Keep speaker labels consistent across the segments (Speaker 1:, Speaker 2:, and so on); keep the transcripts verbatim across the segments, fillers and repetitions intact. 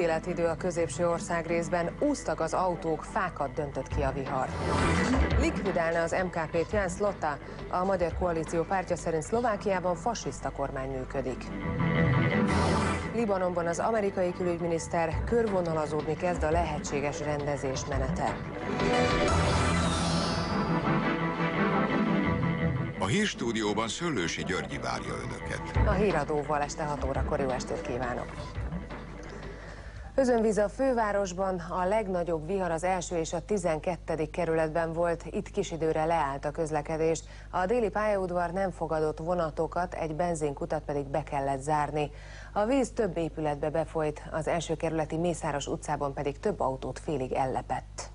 Speaker 1: Hőéletidő a középső ország részben, úsztak az autók, fákat döntött ki a vihar. Likvidálna az em ká pét Jan Slota, a Magyar Koalíció pártja szerint Szlovákiában fasiszta kormány működik. Libanonban az amerikai külügyminiszter körvonalazódni kezd a lehetséges rendezés menete.
Speaker 2: A hírstúdióban Szöllősi Györgyi várja önöket.
Speaker 1: A híradóval este hat órakor jó estét kívánok! Özönvíz a fővárosban, a legnagyobb vihar az első és a tizenkettedik kerületben volt, itt kis időre leállt a közlekedés. A déli pályaudvar nem fogadott vonatokat, egy benzinkutat pedig be kellett zárni. A víz több épületbe befolyt, az első kerületi Mészáros utcában pedig több autót félig ellepett.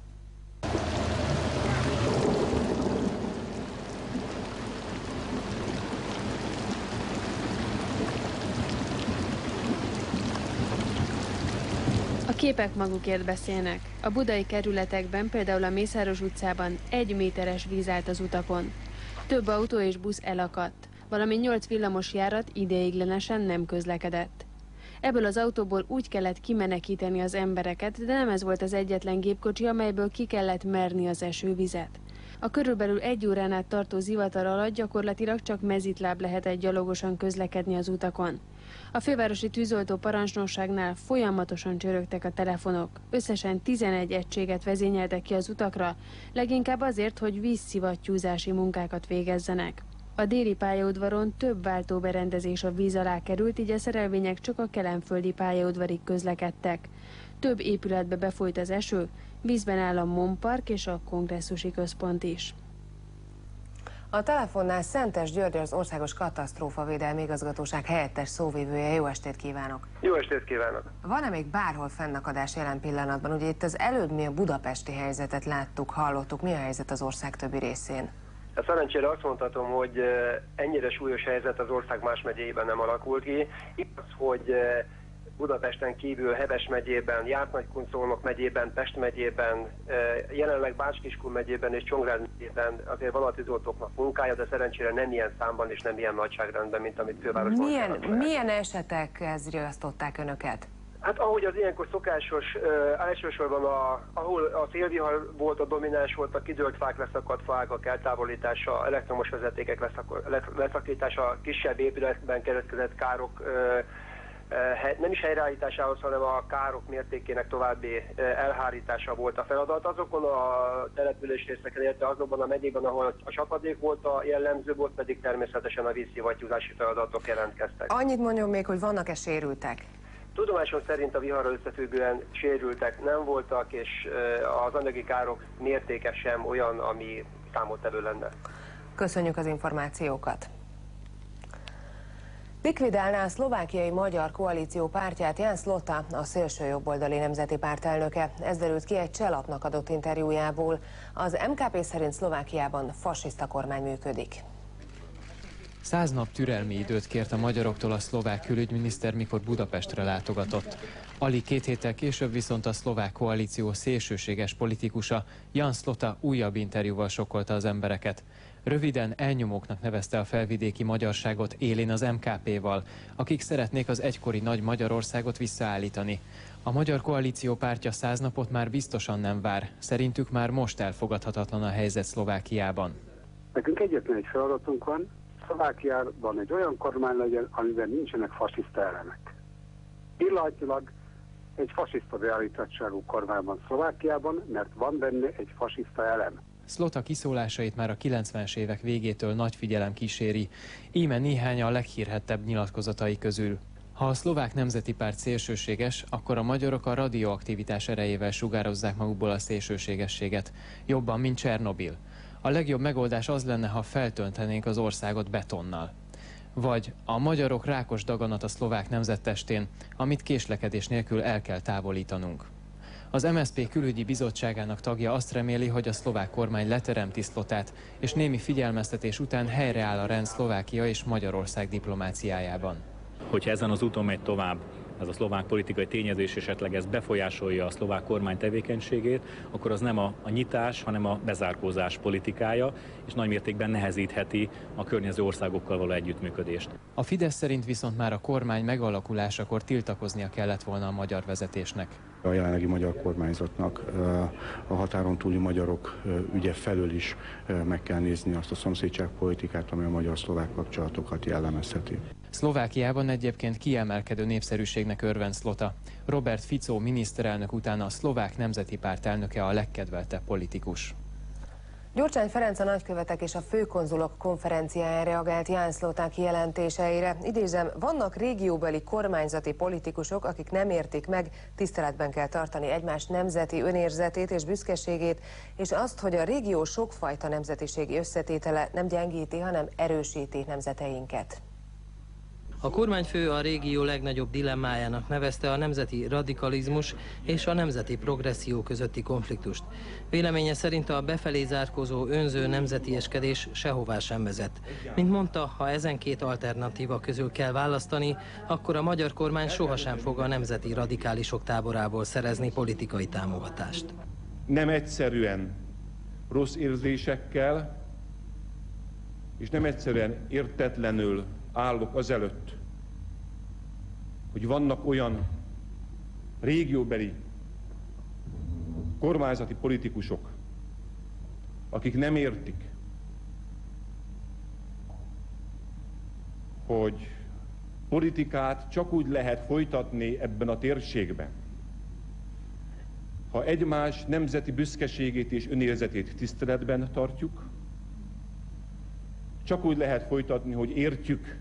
Speaker 3: A képek magukért beszélnek. A budai kerületekben, például a Mészáros utcában egy méteres víz állt az utakon. Több autó és busz elakadt, valamint nyolc villamos járat ideiglenesen nem közlekedett. Ebből az autóból úgy kellett kimenekíteni az embereket, de nem ez volt az egyetlen gépkocsi, amelyből ki kellett merni az esővizet. A körülbelül egy órán át tartó zivatar alatt gyakorlatilag csak mezitláb lehetett gyalogosan közlekedni az utakon. A fővárosi tűzoltó parancsnokságnál folyamatosan csörögtek a telefonok. Összesen tizenegy egységet vezényeltek ki az utakra, leginkább azért, hogy vízszivattyúzási munkákat végezzenek. A déli pályaudvaron több váltóberendezés a víz alá került, így a szerelvények csak a kelenföldi pályaudvarig közlekedtek. Több épületbe befolyt az eső, vízben áll a MON Park és a kongresszusi központ is.
Speaker 1: A telefonnál Szentes György, az Országos Katasztrófavédelmi Igazgatóság helyettes szóvivője. Jó estét kívánok!
Speaker 4: Jó estét kívánok!
Speaker 1: Van-e még bárhol fennakadás jelen pillanatban? Ugye itt az előbb mi a budapesti helyzetet láttuk, hallottuk. Mi a helyzet az ország többi részén?
Speaker 4: Hát szerencsére azt mondhatom, hogy ennyire súlyos helyzet az ország más megyéiben nem alakult ki. Igaz, hogy Budapesten kívül Heves megyében, Jász-Nagykun-Szolnok megyében, Pest megyében, jelenleg Bács-Kiskun megyében és Csongrád megyében azért van a tűzoltóknak munkája, de szerencsére nem ilyen számban és nem ilyen nagyságrendben, mint amit fővárosban.
Speaker 1: Milyen, milyen esetekhez riasztották önöket?
Speaker 4: Hát ahogy az ilyenkor szokásos, uh, elsősorban a, ahol a szélvihar volt, a domináns volt, a kidőlt fák, leszakadt fágak eltávolítása, elektromos vezetékek leszak, leszakítása, kisebb épületben keletkezett károk uh, nem is helyreállításához, hanem a károk mértékének további elhárítása volt a feladat. Azokon a településrészeken, illetve azokban a megyékben, ahol a csapadék volt a jellemző, volt pedig természetesen a vízszivattyúzási feladatok jelentkeztek.
Speaker 1: Annyit mondjon még, hogy vannak-e sérültek?
Speaker 4: Tudomásom szerint a viharral összefüggően sérültek nem voltak, és az anyagi károk mértéke sem olyan, ami számottevő lenne.
Speaker 1: Köszönjük az információkat! Likvidálná a szlovákiai Magyar Koalíció pártját Jan Slota, a szélsőjobboldali nemzeti párt elnöke. Ez derült ki egy Cselapnak adott interjújából. Az em ká pé szerint Szlovákiában fasiszta kormány működik.
Speaker 5: Száz nap türelmi időt kért a magyaroktól a szlovák külügyminiszter, mikor Budapestre látogatott. Alig két héttel később viszont a szlovák koalíció szélsőséges politikusa Jan Slota újabb interjúval sokkolta az embereket. Röviden elnyomóknak nevezte a felvidéki magyarságot élén az em ká péval, akik szeretnék az egykori nagy Magyarországot visszaállítani. A Magyar Koalíció pártja száz napot már biztosan nem vár. Szerintük már most elfogadhatatlan a helyzet Szlovákiában.
Speaker 6: Nekünk egyetlen egy feladatunk van, Szlovákiában egy olyan kormány legyen, amiben nincsenek fasiszta elemek. Pillanatilag egy fasiszta beállítottságú kormány van Szlovákiában, mert van benne egy fasiszta elem.
Speaker 5: Slota kiszólásait már a kilencvenes évek végétől nagy figyelem kíséri, íme néhány a leghírhettebb nyilatkozatai közül. Ha a szlovák nemzeti párt szélsőséges, akkor a magyarok a radioaktivitás erejével sugározzák magukból a szélsőségességet, jobban, mint Csernobil. A legjobb megoldás az lenne, ha feltöntenénk az országot betonnal. Vagy a magyarok rákos daganat a szlovák nemzettestén, amit késlekedés nélkül el kell távolítanunk. Az em es zé pé külügyi bizottságának tagja azt reméli, hogy a szlovák kormány leteremti Slotát, és némi figyelmeztetés után helyreáll a rend Szlovákia és Magyarország diplomáciájában.
Speaker 7: Hogyha ezen az úton megy tovább, ez a szlovák politikai tényező, és esetleg ez befolyásolja a szlovák kormány tevékenységét, akkor az nem a, a nyitás, hanem a bezárkózás politikája, és nagymértékben nehezítheti a környező országokkal való együttműködést.
Speaker 5: A Fidesz szerint viszont már a kormány megalakulásakor tiltakoznia kellett volna a magyar vezetésnek.
Speaker 8: A jelenlegi magyar kormányzatnak a határon túli magyarok ügye felől is meg kell nézni azt a szomszédságpolitikát, amely a magyar-szlovák kapcsolatokat jellemezheti.
Speaker 5: Szlovákiában egyébként kiemelkedő népszerűségnek örvend Szlota. Robert Fico miniszterelnök után a Szlovák Nemzeti Párt elnöke a legkedveltebb politikus.
Speaker 1: Gyurcsány Ferenc a nagykövetek és a főkonzulok konferenciáján reagált Ján Szlota kijelentéseire. Idézem, vannak régióbeli kormányzati politikusok, akik nem értik meg, tiszteletben kell tartani egymás nemzeti önérzetét és büszkeségét, és azt, hogy a régió sokfajta nemzetiségi összetétele nem gyengíti, hanem erősíti nemzeteinket.
Speaker 9: A kormányfő a régió legnagyobb dilemmájának nevezte a nemzeti radikalizmus és a nemzeti progresszió közötti konfliktust. Véleménye szerint a befelé zárkózó önző nemzetieskedés sehová sem vezet. Mint mondta, ha ezen két alternatíva közül kell választani, akkor a magyar kormány sohasem fog a nemzeti radikálisok táborából szerezni politikai támogatást.
Speaker 10: Nem egyszerűen rossz érzésekkel, és nem egyszerűen értetlenül állok azelőtt, hogy vannak olyan régióbeli kormányzati politikusok, akik nem értik, hogy politikát csak úgy lehet folytatni ebben a térségben, ha egymás nemzeti büszkeségét és önérzetét tiszteletben tartjuk, csak úgy lehet folytatni, hogy értjük,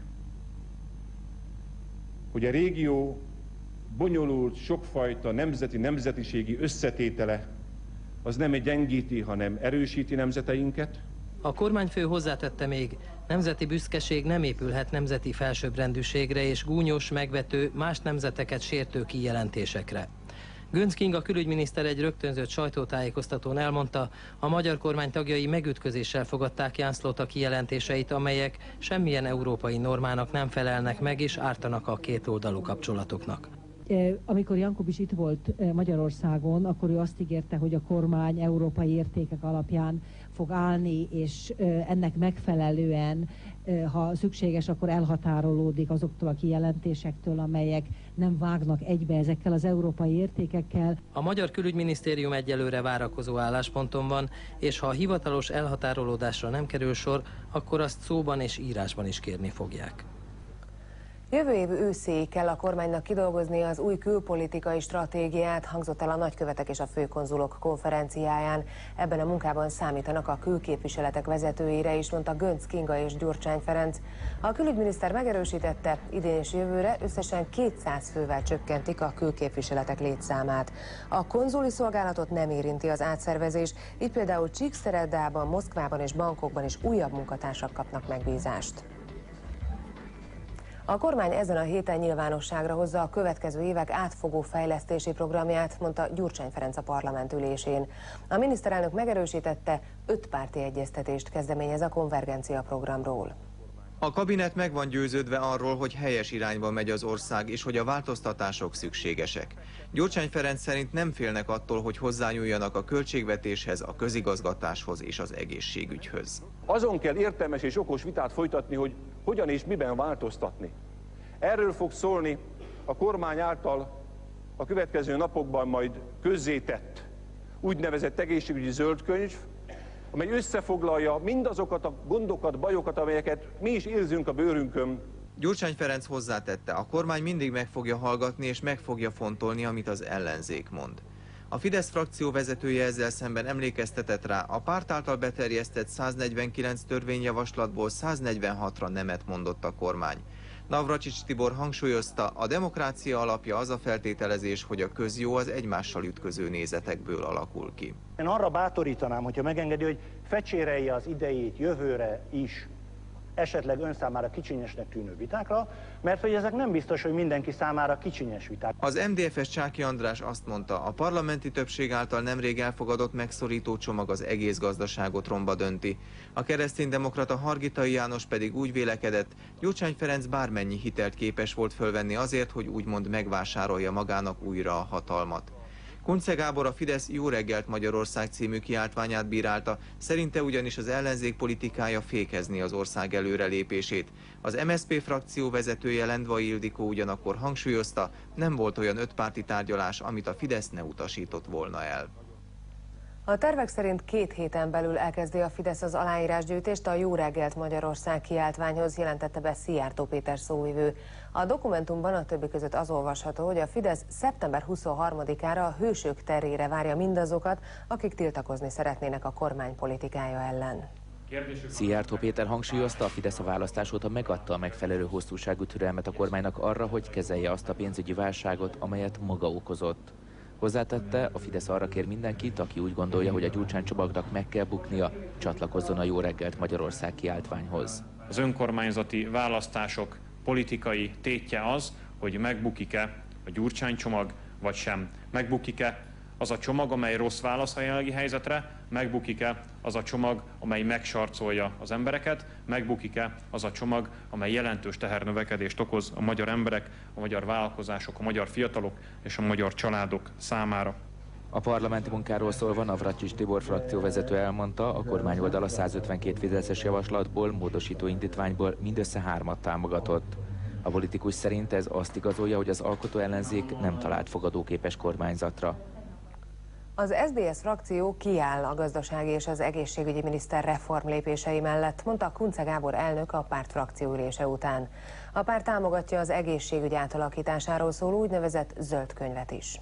Speaker 10: hogy a régió bonyolult, sokfajta nemzeti, nemzetiségi összetétele az nem egy gyengíti, hanem erősíti nemzeteinket.
Speaker 9: A kormányfő hozzátette még, nemzeti büszkeség nem épülhet nemzeti felsőbbrendűségre és gúnyos, megvető, más nemzeteket sértő kijelentésekre. Göncz Kinga külügyminiszter egy rögtönzött sajtótájékoztatón elmondta, a magyar kormány tagjai megütközéssel fogadták Ján Szlota kijelentéseit, amelyek semmilyen európai normának nem felelnek meg és ártanak a kétoldalú kapcsolatoknak.
Speaker 11: Amikor Jankovics itt volt Magyarországon, akkor ő azt ígérte, hogy a kormány európai értékek alapján fog állni, és ennek megfelelően, ha szükséges, akkor elhatárolódik azoktól a kijelentésektől, amelyek nem vágnak egybe ezekkel az európai értékekkel.
Speaker 9: A magyar külügyminisztérium egyelőre várakozó állásponton van, és ha a hivatalos elhatárolódásra nem kerül sor, akkor azt szóban és írásban is kérni fogják.
Speaker 1: Jövő év őszéig kell a kormánynak kidolgozni az új külpolitikai stratégiát, hangzott el a nagykövetek és a főkonzulok konferenciáján. Ebben a munkában számítanak a külképviseletek vezetőire is, mondta Göncz Kinga és Gyurcsány Ferenc. A külügyminiszter megerősítette, idén és jövőre összesen kétszáz fővel csökkentik a külképviseletek létszámát. A konzuli szolgálatot nem érinti az átszervezés, így például Csíkszeredában, Moszkvában és Bangkokban is újabb munkatársak kapnak megbízást. A kormány ezen a héten nyilvánosságra hozza a következő évek átfogó fejlesztési programját, mondta Gyurcsány Ferenc a parlament ülésén. A miniszterelnök megerősítette, öt párti egyeztetést kezdeményez a konvergencia programról.
Speaker 12: A kabinet meg van győződve arról, hogy helyes irányba megy az ország, és hogy a változtatások szükségesek. Gyurcsány Ferenc szerint nem félnek attól, hogy hozzányúljanak a költségvetéshez, a közigazgatáshoz és az egészségügyhöz.
Speaker 10: Azon kell értelmes és okos vitát folytatni, hogy hogyan és miben változtatni. Erről fog szólni a kormány által a következő napokban majd közzétett úgynevezett egészségügyi zöldkönyv, amely összefoglalja mindazokat a gondokat, bajokat, amelyeket mi is érzünk a bőrünkön.
Speaker 12: Gyurcsány Ferenc hozzátette, a kormány mindig meg fogja hallgatni és meg fogja fontolni, amit az ellenzék mond. A Fidesz frakció vezetője ezzel szemben emlékeztetett rá, a párt által beterjesztett száznegyvenkilenc törvényjavaslatból száznegyvenhatra nemet mondott a kormány. Navracsics Tibor hangsúlyozta, a demokrácia alapja az a feltételezés, hogy a közjó az egymással ütköző nézetekből alakul ki.
Speaker 13: Én arra bátorítanám, hogyha megengedi, hogy fecsérelje az idejét jövőre is esetleg ön számára kicsinyesnek tűnő vitákra, mert hogy ezek nem biztos, hogy mindenki számára kicsinyes viták.
Speaker 12: Az em dé ef es Csáky András azt mondta, a parlamenti többség által nemrég elfogadott megszorító csomag az egész gazdaságot romba dönti. A kereszténydemokrata Hargitai János pedig úgy vélekedett, Gyurcsány Ferenc bármennyi hitelt képes volt fölvenni azért, hogy úgymond megvásárolja magának újra a hatalmat. Kunce Gábor a Fidesz Jó reggelt Magyarország című kiáltványát bírálta, szerinte ugyanis az ellenzék politikája fékezni az ország előrelépését. Az em es zé pé frakció vezetője Lendvai Ildikó ugyanakkor hangsúlyozta, nem volt olyan ötpárti tárgyalás, amit a Fidesz ne utasított volna el.
Speaker 1: A tervek szerint két héten belül elkezdi a Fidesz az aláírásgyűjtést a Jó reggelt Magyarország kiáltványhoz, jelentette be Szijjártó Péter szóvivő. A dokumentumban a többi között az olvasható, hogy a Fidesz szeptember huszonharmadikára a Hősök terére várja mindazokat, akik tiltakozni szeretnének a kormány politikája ellen.
Speaker 14: Szijjártó Péter hangsúlyozta, a Fidesz a választás óta megadta a megfelelő hosszúságú türelmet a kormánynak arra, hogy kezelje azt a pénzügyi válságot, amelyet maga okozott. Hozzátette, a Fidesz arra kér mindenkit, aki úgy gondolja, hogy a Gyurcsány csomagnak meg kell buknia, csatlakozzon a Jó reggelt Magyarország kiáltványhoz.
Speaker 15: Az önkormányzati választások politikai tétje az, hogy megbukik-e a Gyurcsány csomag, vagy sem. Megbukik-e az a csomag, amely rossz válasz a jelenlegi helyzetre, megbukik-e az a csomag, amely megsarcolja az embereket, megbukik-e az a csomag, amely jelentős tehernövekedést okoz a magyar emberek, a magyar vállalkozások, a magyar fiatalok és a magyar családok számára.
Speaker 14: A parlamenti munkáról szólva Navracsics Tibor frakcióvezető elmondta, a kormányoldal a százötvenkét fideszes javaslatból, módosító indítványból mindössze hármat támogatott. A politikus szerint ez azt igazolja, hogy az alkotó ellenzék nem talált fogadóképes kormányzatra.
Speaker 1: Az es zé dé es frakció kiáll a gazdasági és az egészségügyi miniszter reformlépései mellett, mondta Kunce Gábor elnök a párt frakcióülése után. A párt támogatja az egészségügy átalakításáról szóló úgynevezett zöld könyvet is.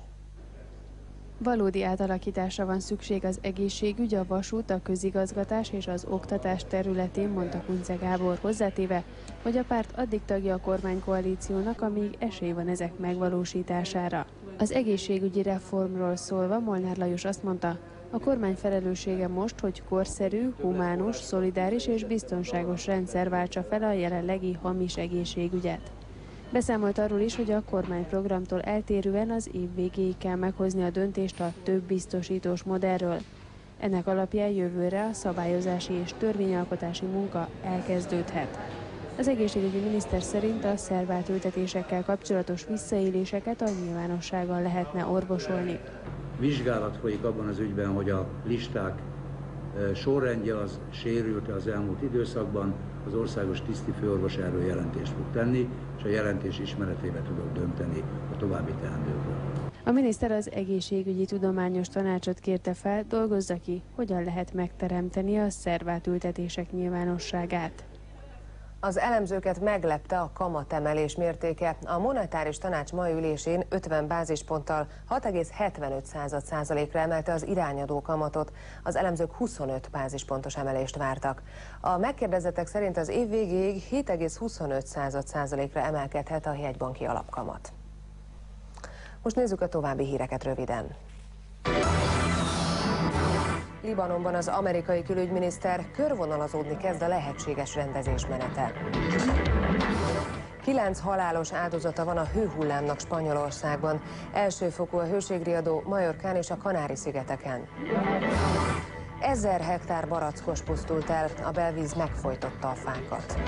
Speaker 3: Valódi átalakításra van szükség az egészségügy, a vasút, a közigazgatás és az oktatás területén, mondta Kunce Gábor, hozzátéve, hogy a párt addig tagja a kormánykoalíciónak, amíg esély van ezek megvalósítására. Az egészségügyi reformról szólva Molnár Lajos azt mondta, a kormány felelőssége most, hogy korszerű, humánus, szolidáris és biztonságos rendszer váltsa fel a jelenlegi hamis egészségügyet. Beszámolt arról is, hogy a kormányprogramtól eltérően az év végéig kell meghozni a döntést a több biztosítós modellről. Ennek alapján jövőre a szabályozási és törvényalkotási munka elkezdődhet. Az egészségügyi miniszter szerint a szervátültetésekkel kapcsolatos visszaéléseket a nyilvánossággal lehetne orvosolni.
Speaker 16: Vizsgálat folyik abban az ügyben, hogy a listák sorrendje az sérült az elmúlt időszakban, az országos tisztifőorvos erről jelentést fog tenni, és a jelentés ismeretében tudok dönteni a további teendőkről.
Speaker 3: A miniszter az egészségügyi tudományos tanácsot kérte fel, dolgozza ki, hogyan lehet megteremteni a szervátültetések nyilvánosságát.
Speaker 1: Az elemzőket meglepte a kamatemelés mértéke. A monetáris tanács mai ülésén ötven bázisponttal hat egész hetvenöt százalékra emelte az irányadó kamatot. Az elemzők huszonöt bázispontos emelést vártak. A megkérdezettek szerint az év végéig hét egész huszonöt százalékra emelkedhet a jegybanki alapkamat. Most nézzük a további híreket röviden. Libanonban az amerikai külügyminiszter körvonalazódni kezd a lehetséges rendezés menete. Kilenc halálos áldozata van a hőhullámnak Spanyolországban. Elsőfokú a hőségriadó Majorkán és a Kanári-szigeteken. Ezer hektár barackos pusztult el, a belvíz megfojtotta a fákat.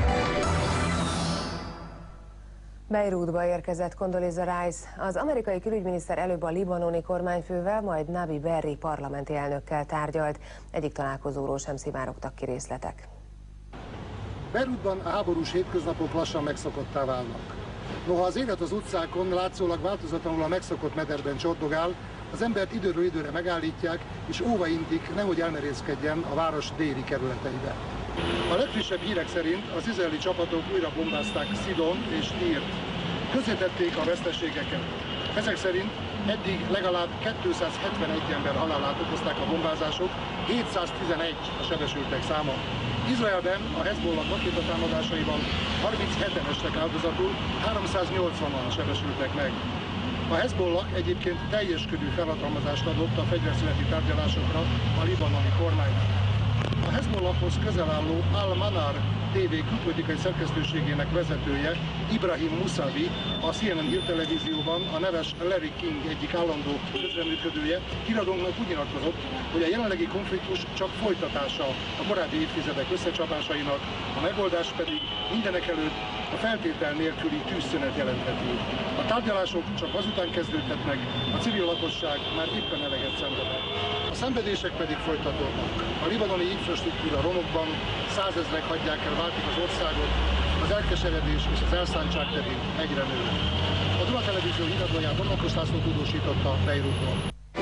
Speaker 1: Beirutba érkezett Condoleezza Rice. Az amerikai külügyminiszter előbb a libanoni kormányfővel, majd Nabi Berri parlamenti elnökkel tárgyalt. Egyik találkozóról sem szivárogtak ki részletek.
Speaker 17: Beirutban a háborús hétköznapok lassan megszokottá válnak. Noha az élet az utcákon látszólag változatlanul a megszokott mederben csordogál, az embert időről időre megállítják és óvaintik, nehogy elmerészkedjen a város déli kerületeibe. A legfrissebb hírek szerint az izraeli csapatok újra bombázták Szidon és Tírt. Közzétették a veszteségeket. Ezek szerint eddig legalább kétszázhetvenegy ember halálát okozták a bombázások, hétszáztizenegy a sebesültek száma. Izraelben a Hezbollah rakétatámadásaiban harmincheten estek áldozatul, háromszáznyolcvanan sebesültek meg. A Hezbollah egyébként teljes körű felhatalmazást adott a fegyverszüneti tárgyalásokra a libanoni kormánynak. A Hezbollahhoz közel álló Al-Manar té vé külpolitikai szerkesztőségének vezetője, Ibrahim Musavi, a cé en en hírtelevízióban a neves Larry King egyik állandó közreműködője híradónknak úgy nyilatkozott, hogy a jelenlegi konfliktus csak folytatása a korábbi évtizedek összecsapásainak, a megoldás pedig mindenekelőtt a feltétel nélküli tűzszünet jelentheti. A tárgyalások csak azután kezdődhetnek, a civil lakosság már éppen eleget szenvedett. A szenvedések pedig folytatódnak. A libanoni infrastruktúra romokban százezrek hagyják el, váltik az országot, az elkeseredés és az elszántság pedig egyre nő. A Duna Televízió híradóját Domokos László tudósította Beirutból.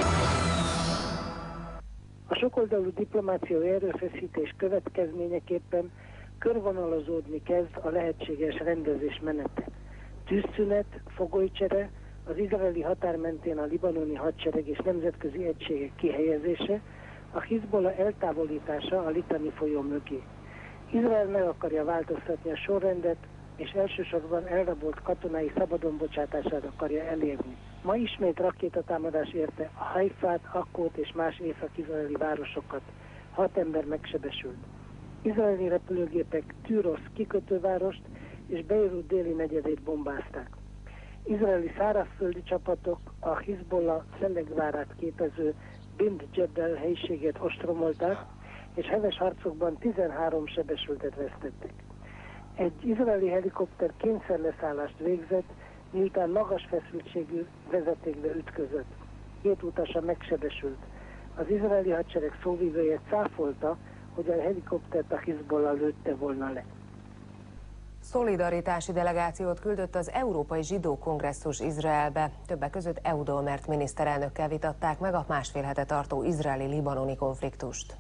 Speaker 18: A sokoldalú diplomáciai erőfeszítés következményeképpen körvonalazódni kezd a lehetséges rendezés menete. Tűzszünet, fogolycsere, az izraeli határ mentén a libanoni hadsereg és nemzetközi egységek kihelyezése, a Hizbollah eltávolítása a Litani folyó mögé. Izrael meg akarja változtatni a sorrendet, és elsősorban elrabolt katonái szabadonbocsátását akarja elérni. Ma ismét rakétatámadás érte a Haifát, Akkót és más észak-izraeli városokat. Hat ember megsebesült. Izraeli repülőgépek Tűrosz kikötővárost és Beirut déli negyedét bombázták. Izraeli szárazföldi csapatok a Hizbollah Szelegvárát képező Bint Jebel helyiségét ostromolták, és heves harcokban tizenhárom sebesültet vesztettek. Egy izraeli helikopter kényszerleszállást végzett, miután magas feszültségű vezetékbe ütközött. Két utasa megsebesült. Az izraeli hadsereg szóvivője cáfolta, hogy a helikoptert a Hizbollah lőtte volna le.
Speaker 1: Szolidaritási delegációt küldött az Európai Zsidó Kongresszus Izraelbe. Többek között Eudomert miniszterelnökkel vitatták meg a másfél hete tartó izraeli-libanoni konfliktust.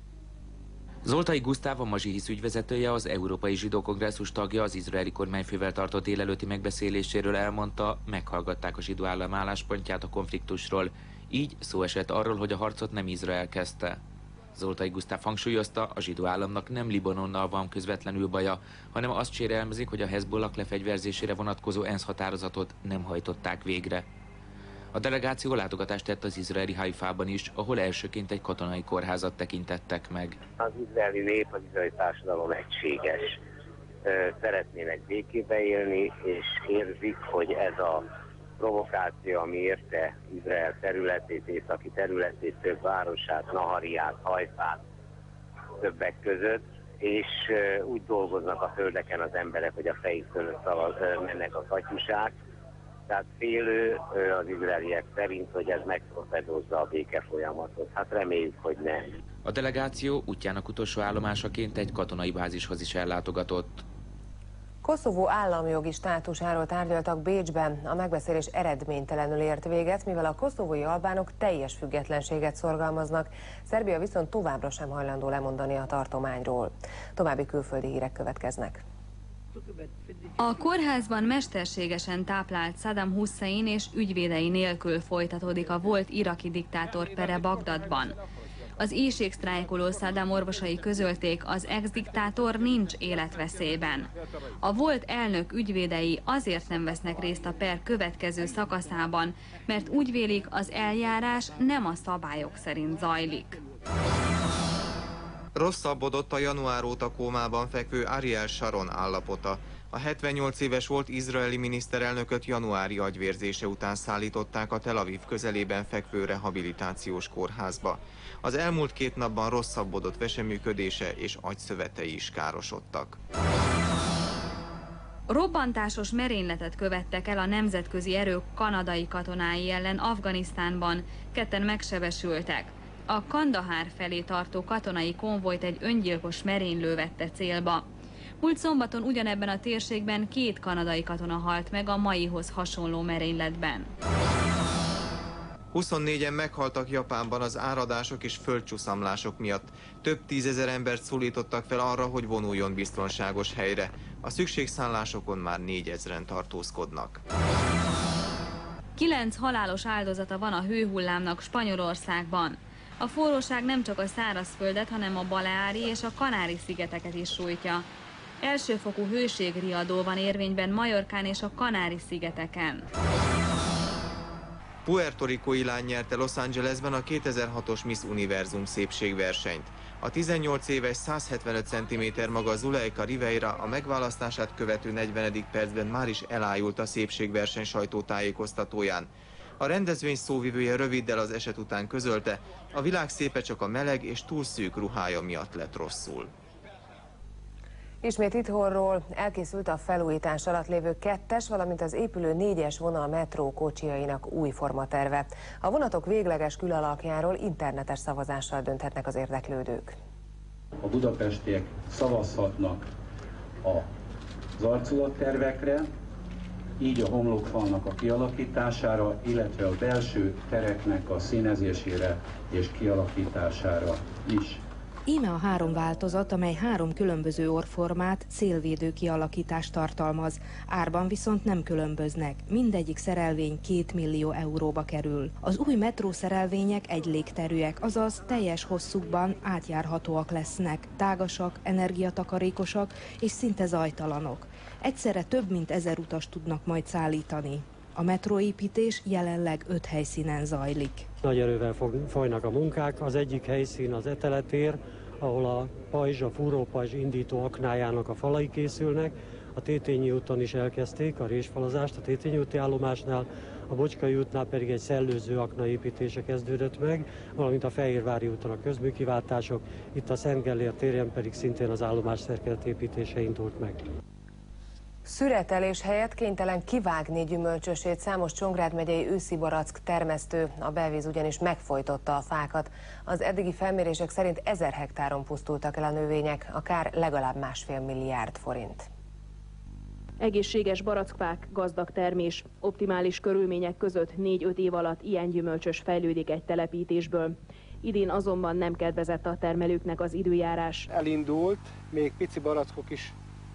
Speaker 14: Zoltai Gusztáv, a Mazsihisz ügyvezetője, az Európai Zsidó Kongresszus tagja, az izraeli kormányfővel tartott délelőtti megbeszéléséről elmondta, meghallgatták a zsidó állam álláspontját a konfliktusról. Így szó esett arról, hogy a harcot nem Izrael kezdte. Zoltai Gusztáv hangsúlyozta, a zsidó államnak nem Libanonnal van közvetlenül baja, hanem azt sérelmezik, hogy a Hezbollah lefegyverzésére vonatkozó ENSZ határozatot nem hajtották végre. A delegáció látogatást tett az izraeli Haifában is, ahol elsőként egy katonai kórházat tekintettek meg.
Speaker 19: Az izraeli nép, az izraeli társadalom egységes. Szeretnének békébe élni, és érzik, hogy ez a provokáció, ami érte Izrael területét, északi területét, több városát, Nahariát, Haifát többek között, és úgy dolgoznak a földeken az emberek, hogy a fejük fölött mennek a katyusák. Tehát félő az izraeliek szerint, hogy ez megtorpedózza a béke folyamatot. Hát reméljük, hogy nem.
Speaker 14: A delegáció útjának utolsó állomásaként egy katonai bázishoz is ellátogatott.
Speaker 1: Koszovó államjogi státusáról tárgyaltak Bécsben. A megbeszélés eredménytelenül ért véget, mivel a koszovói albánok teljes függetlenséget szorgalmaznak. Szerbia viszont továbbra sem hajlandó lemondani a tartományról. További külföldi hírek következnek.
Speaker 20: A kórházban mesterségesen táplált Saddam Hussein és ügyvédei nélkül folytatódik a volt iraki diktátor pere Bagdadban. Az éhségsztrájkoló Saddam orvosai közölték, az ex-diktátor nincs életveszélyben. A volt elnök ügyvédei azért nem vesznek részt a per következő szakaszában, mert úgy vélik, az eljárás nem a szabályok szerint zajlik.
Speaker 12: Rosszabbodott a január óta kómában fekvő Ariel Sharon állapota. A hetvennyolc éves volt izraeli miniszterelnököt januári agyvérzése után szállították a Tel Aviv közelében fekvő rehabilitációs kórházba. Az elmúlt két napban rosszabbodott veseműködése és agyszövetei is károsodtak.
Speaker 20: Robbantásos merényletet követtek el a nemzetközi erők kanadai katonái ellen Afganisztánban, ketten megsebesültek. A Kandahár felé tartó katonai konvojt egy öngyilkos merénylő vette célba. Múlt szombaton ugyanebben a térségben két kanadai katona halt meg a maihoz hasonló merényletben.
Speaker 12: huszonnégyen meghaltak Japánban az áradások és földcsúszamlások miatt. Több tízezer embert szólítottak fel arra, hogy vonuljon biztonságos helyre. A szükségszállásokon már négyezren tartózkodnak.
Speaker 20: Kilenc halálos áldozata van a hőhullámnak Spanyolországban. A forróság nem csak a szárazföldet, hanem a Baleári és a Kanári-szigeteket is sújtja. Elsőfokú hőségriadó van érvényben Majorkán és a Kanári-szigeteken.
Speaker 12: Puerto Ricói lány nyerte Los Angelesben a kétezer-hatos Miss Univerzum szépségversenyt. A tizennyolc éves, száz hetvenöt centiméter maga Zuleika Rivera a megválasztását követő negyvenedik percben már is elájult a szépségverseny sajtótájékoztatóján. A rendezvény szóvivője röviddel az eset után közölte, a világ szépe csak a meleg és túl szűk ruhája miatt lett rosszul.
Speaker 1: Ismét itthonról elkészült a felújítás alatt lévő kettes, valamint az épülő négyes vonal metró kocsiainak új formaterve. A vonatok végleges külalakjáról internetes szavazással dönthetnek az érdeklődők.
Speaker 21: A budapestiek szavazhatnak az arculattervekre, így a homlokfalnak a kialakítására, illetve a belső tereknek a színezésére és kialakítására is.
Speaker 22: Íme a három változat, amely három különböző orrformát, szélvédő kialakítást tartalmaz. Árban viszont nem különböznek. Mindegyik szerelvény két millió euróba kerül. Az új metrószerelvények egy légterűek, azaz teljes hosszukban átjárhatóak lesznek, tágasak, energiatakarékosak és szinte zajtalanok. Egyszerre több mint ezer utast tudnak majd szállítani. A metróépítés jelenleg öt helyszínen zajlik.
Speaker 23: Nagy erővel folynak a munkák. Az egyik helyszín az Eteletér, ahol a pajzs, a fúrópajzs indító aknájának a falai készülnek. A Tétényi úton is elkezdték a résfalazást a Tétényi úti állomásnál, a Bocskai útnál pedig egy szellőző akna építése kezdődött meg, valamint a Fehérvári úton a közműkiváltások, itt a Szent Gellért téren pedig szintén az állomás szerkezet építése indult meg.
Speaker 1: Szüretelés helyett kénytelen kivágni gyümölcsösét számos Csongrád megyei őszi barack termesztő, a belvíz ugyanis megfojtotta a fákat. Az eddigi felmérések szerint ezer hektáron pusztultak el a növények, a kár legalább másfél milliárd forint.
Speaker 24: Egészséges barackfák, gazdag termés, optimális körülmények között négy-öt év alatt ilyen gyümölcsös fejlődik egy telepítésből. Idén azonban nem kedvezett a termelőknek az időjárás.
Speaker 25: Elindult, még pici barackok is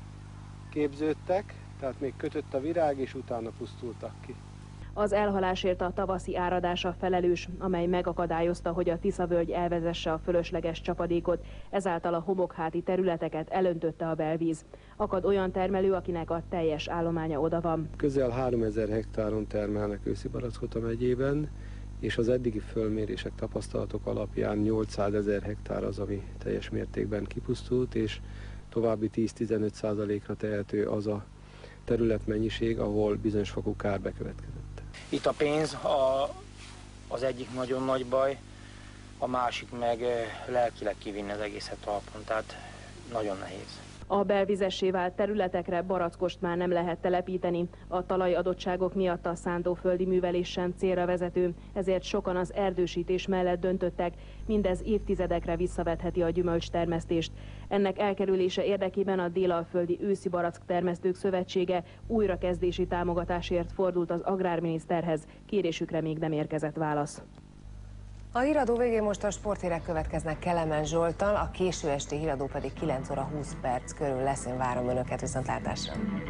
Speaker 25: képződtek, tehát még kötött a virág, és utána pusztultak ki.
Speaker 24: Az elhalásért a tavaszi áradása felelős, amely megakadályozta, hogy a Tisza-völgy elvezesse a fölösleges csapadékot, ezáltal a homokháti területeket elöntötte a belvíz. Akad olyan termelő, akinek a teljes állománya oda van.
Speaker 25: Közel háromezer hektáron termelnek őszi barackot a megyében, és az eddigi fölmérések, tapasztalatok alapján nyolcszázezer hektár az, ami teljes mértékben kipusztult, és további tíz-tizenöt százalékra tehető az a területmennyiség, ahol bizonyos fokú kár bekövetkezett.
Speaker 26: Itt a pénz a, az egyik nagyon nagy baj, a másik meg lelkileg kivinni az egészet talpon, tehát nagyon nehéz.
Speaker 24: A belvizessé vált területekre barackost már nem lehet telepíteni. A talajadottságok miatt a szántóföldi művelés sem célra vezető, ezért sokan az erdősítés mellett döntöttek. Mindez évtizedekre visszavetheti a gyümölcstermesztést. Ennek elkerülése érdekében a Délalföldi Őszi Barack Termesztők Szövetsége újrakezdési támogatásért fordult az agrárminiszterhez. Kérésükre még nem érkezett válasz.
Speaker 1: A híradó végén most a sporthírek következnek Kelemen Zsolttal, a késő esti híradó pedig kilenc óra húsz perc körül lesz. Én várom Önöket, viszontlátásra!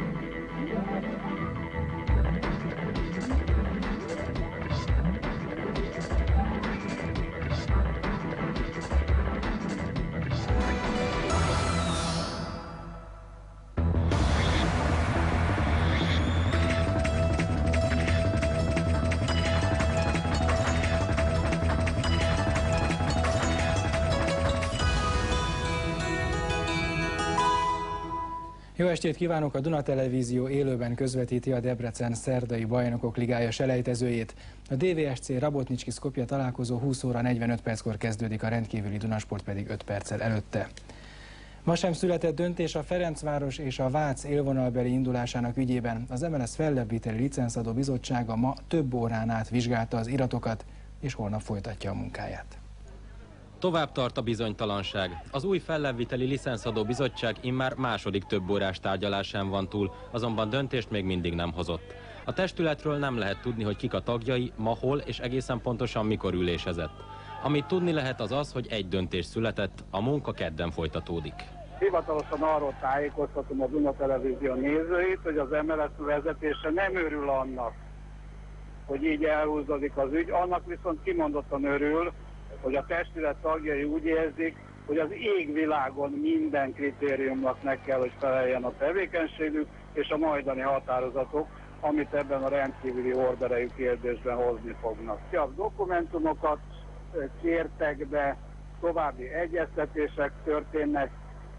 Speaker 27: Jó estét kívánok! A Duna Televízió élőben közvetíti a Debrecen szerdai Bajnokok Ligája selejtezőjét. A dé vé es cé Rabotnicski Skopje találkozó húsz óra negyvenöt perckor kezdődik, a rendkívüli Dunasport pedig öt perccel előtte. Ma sem született döntés a Ferencváros és a Vác élvonalbeli indulásának ügyében. Az em el es fellebbviteli licencadó bizottsága ma több órán át vizsgálta az iratokat, és holnap folytatja a munkáját.
Speaker 28: Tovább tart a bizonytalanság. Az új fellebbviteli licencadó bizottság immár második több órás tárgyalásán van túl, azonban döntést még mindig nem hozott. A testületről nem lehet tudni, hogy kik a tagjai, ma hol és egészen pontosan mikor ülésezett. Amit tudni lehet az az, hogy egy döntés született, a munka kedden folytatódik.
Speaker 29: Hivatalosan arról tájékoztatom a Duna Televízió nézőit, hogy az em el es vezetése nem örül annak, hogy így elhúzódik az ügy, annak viszont kimondottan örül, hogy a testület tagjai úgy érzik, hogy az égvilágon minden kritériumnak meg kell, hogy feleljen a tevékenységük, és a majdani határozatok amit ebben a rendkívüli horderejű kérdésben hozni fognak. A dokumentumokat kértek be, további egyeztetések történnek,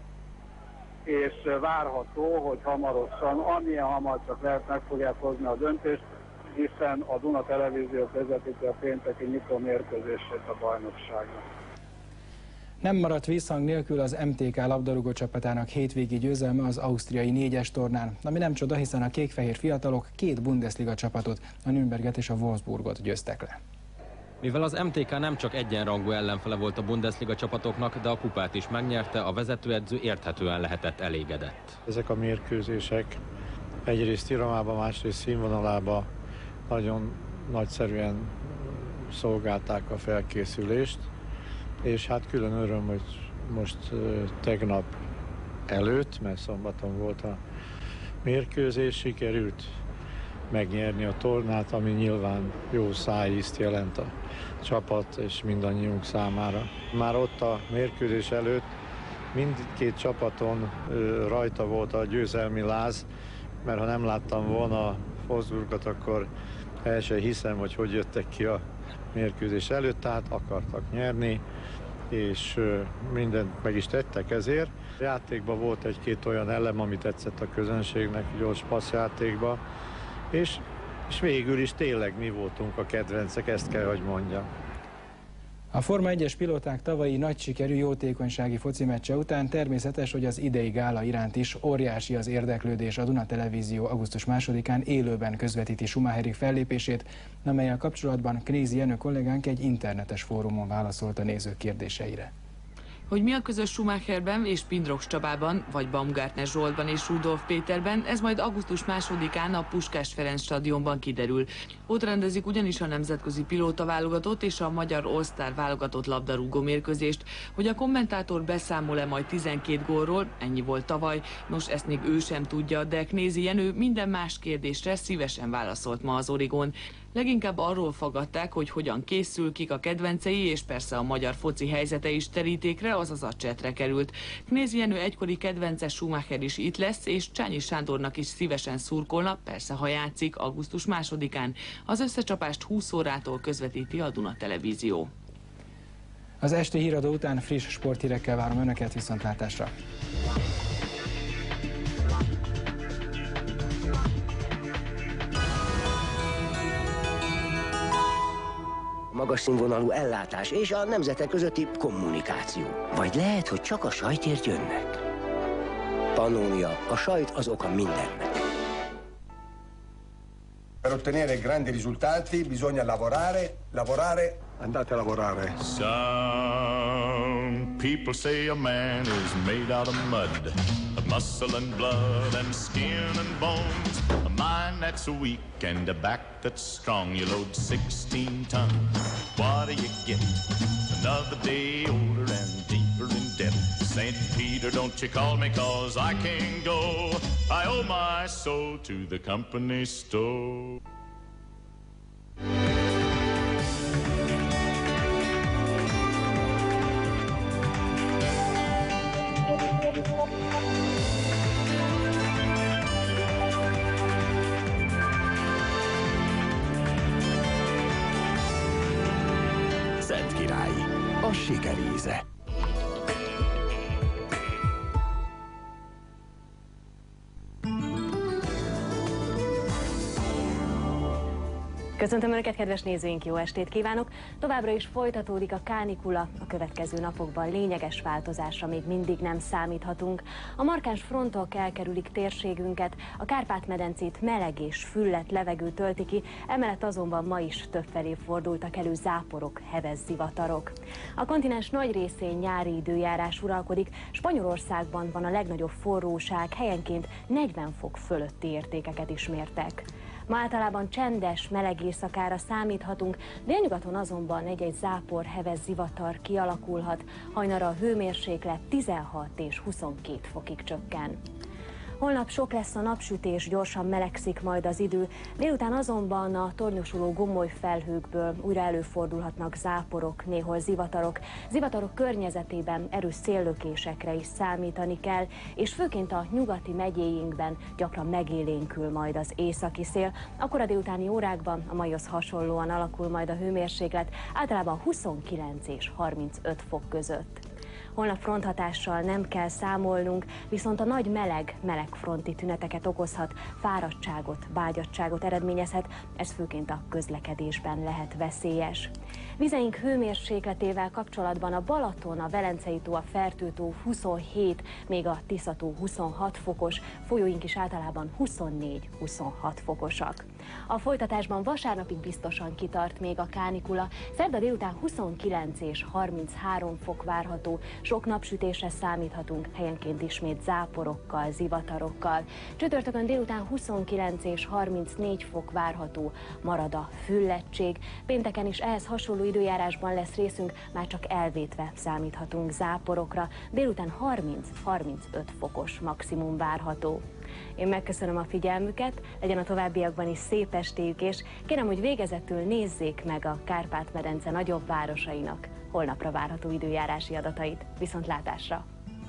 Speaker 29: és várható, hogy hamarosan, amilyen hamar csak lehet, meg fogják hozni a döntést, hiszen a Duna Televízió közvetíti a pénteki nyitó mérkőzését a bajnokságnak.
Speaker 27: Nem maradt visszhang nélkül az em té ká labdarúgó csapatának hétvégi győzelme az ausztriai négyes tornán, ami nem csoda, hiszen a kékfehér fiatalok két Bundesliga csapatot, a Nürnberget és a Wolfsburgot győztek le.
Speaker 28: Mivel az em té ká nem csak egyenrangú ellenfele volt a Bundesliga csapatoknak, de a kupát is megnyerte, a vezetőedző érthetően lehetett elégedett.
Speaker 2: Ezek a mérkőzések egyrészt iramában, másrészt színvonalában nagyon nagyszerűen szolgálták a felkészülést, és hát külön öröm, hogy most tegnap előtt, mert szombaton volt a mérkőzés, sikerült megnyerni a tornát, ami nyilván jó szájízt jelent a csapat és mindannyiunk számára. Már ott a mérkőzés előtt mindkét csapaton rajta volt a győzelmi láz, mert ha nem láttam volna a Wolfsburgot, akkor el sem hiszem, hogy hogy jöttek ki a mérkőzés előtt, tehát akartak nyerni, és mindent meg is tettek ezért. A játékban volt egy-két olyan elem, amit tetszett a közönségnek, gyors passzjátékban, és, és végül is tényleg mi voltunk a kedvencek, ezt kell, hogy mondjam.
Speaker 27: A Forma egyes pilóták tavalyi nagy sikerű jótékonysági foci meccse után természetes, hogy az idei gála iránt is óriási az érdeklődés. A Duna Televízió augusztus másodikán élőben közvetíti Schumacherik fellépését, amellyel kapcsolatban Knézi Jenő kollégánk egy internetes fórumon válaszolt a nézők kérdéseire.
Speaker 4: Hogy mi a közös Schumacherben és Pindrox Csabában, vagy Baumgartner Zsoltban és Rudolf Péterben, ez majd augusztus másodikán a Puskás Ferenc stadionban kiderül. Ott rendezik ugyanis a nemzetközi pilóta válogatott és a magyar All-Star válogatott labdarúgó mérkőzést. Hogy a kommentátor beszámol-e majd tizenkét gólról, ennyi volt tavaly, nos ezt még ő sem tudja, de Knézi Jenő minden más kérdésre szívesen válaszolt ma az Origón. Leginkább arról faggatták, hogy hogyan készül, kik a kedvencei, és persze a magyar foci helyzete is terítékre, azaz a csetre került. Knézi Jenő egykori kedvence Schumacher is itt lesz, és Csányi Sándornak is szívesen szurkolna, persze ha játszik, augusztus másodikán. Az összecsapást húsz órától közvetíti a Duna Televízió.
Speaker 27: Az esti híradó után friss sporthírekkel várom Önöket, viszontlátásra!
Speaker 5: Magas színvonalú ellátás és a nemzetek közötti kommunikáció. Vagy lehet, hogy csak a sajtért jönnek. Pannónia, a sajt az oka mindennek.
Speaker 6: Per ottenere grandi risultati bisogna lavorare, lavorare, andate a lavorare.
Speaker 7: Some people say a man is made out of mud, of muscle and blood and skin and bones. A mind that's weak and a back that's strong. You load sixteen tons, what do you get? Another day older and deeper in debt. Saint Peter, don't you call me, cause I can't go. I owe my soul to the company store.
Speaker 8: Szent Királyi, a siker íze.
Speaker 9: Köszöntöm Önöket, kedves nézőink, jó estét kívánok! Továbbra is folytatódik a kánikula, a következő napokban lényeges változásra még mindig nem számíthatunk. A markáns frontok elkerülik térségünket, a Kárpát-medencét meleg és füllet levegő tölti ki, emellett azonban ma is többfelé fordultak elő záporok, heves zivatarok. A kontinens nagy részén nyári időjárás uralkodik, Spanyolországban van a legnagyobb forróság, helyenként negyven fok fölötti értékeket is mértek. Ma általában csendes, meleg éjszakára számíthatunk, délnyugaton azonban egy-egy zápor, heves zivatar kialakulhat, hajnalra a hőmérséklet tizenhat és huszonkét fokig csökken. Holnap sok lesz a napsütés, gyorsan melegszik majd az idő, délután azonban a tornyosuló gomoly felhőkből újra előfordulhatnak záporok, néhol zivatarok. Zivatarok környezetében erős széllökésekre is számítani kell, és főként a nyugati megyéinkben gyakran megélénkül majd az északi szél. Akkor a délutáni órákban a maihoz hasonlóan alakul majd a hőmérséklet, általában huszonkilenc és harmincöt fok között. Holnap fronthatással nem kell számolnunk, viszont a nagy meleg, melegfronti tüneteket okozhat, fáradtságot, bágyadtságot eredményezhet, ez főként a közlekedésben lehet veszélyes. Vizeink hőmérsékletével kapcsolatban a Balaton, a Velencei-tó, a Fertő-tó huszonhét, még a Tisza-tó huszonhat fokos, folyóink is általában huszonnégy-huszonhat fokosak. A folytatásban vasárnapig biztosan kitart még a kánikula, szerda délután huszonkilenc és harminchárom fok várható, sok napsütésre számíthatunk, helyenként ismét záporokkal, zivatarokkal. Csütörtökön délután huszonkilenc és harmincnégy fok várható, marad a füllettség. Pénteken is ehhez hasonló időjárásban lesz részünk, már csak elvétve számíthatunk záporokra. Délután harminc-harmincöt fokos maximum várható. Én megköszönöm a figyelmüket, legyen a továbbiakban is szép estéjük, és kérem, hogy végezetül nézzék meg a Kárpát-medence nagyobb városainak holnapra várható időjárási adatait. Viszontlátásra!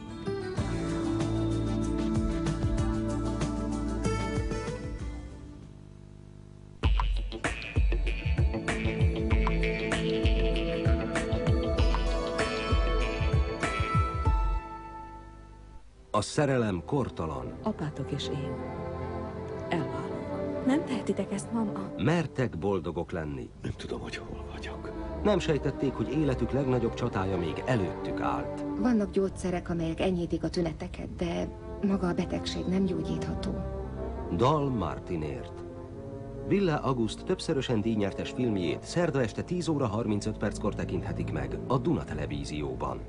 Speaker 3: A szerelem kortalan.
Speaker 10: Apátok és én. Elválunk. Nem tehetitek ezt, mama?
Speaker 3: Mertek boldogok lenni.
Speaker 10: Nem tudom, hogy hol vagyok.
Speaker 3: Nem sejtették, hogy életük legnagyobb csatája még előttük állt.
Speaker 11: Vannak gyógyszerek, amelyek enyhítik a tüneteket, de maga a betegség nem gyógyítható.
Speaker 3: Dal Martinért. Villa August többszörösen díjnyertes filmjét szerda este tíz óra harmincöt perckor tekinthetik meg a Duna Televízióban.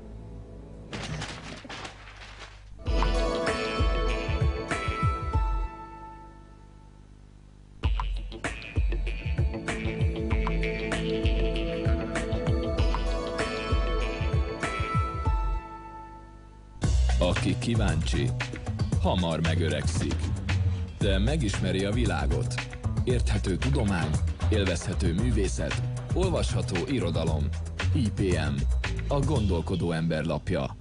Speaker 13: Aki kíváncsi, hamar megöregszik, de megismeri a világot. Érthető tudomány, élvezhető művészet, olvasható irodalom. i pé em, a gondolkodó ember lapja.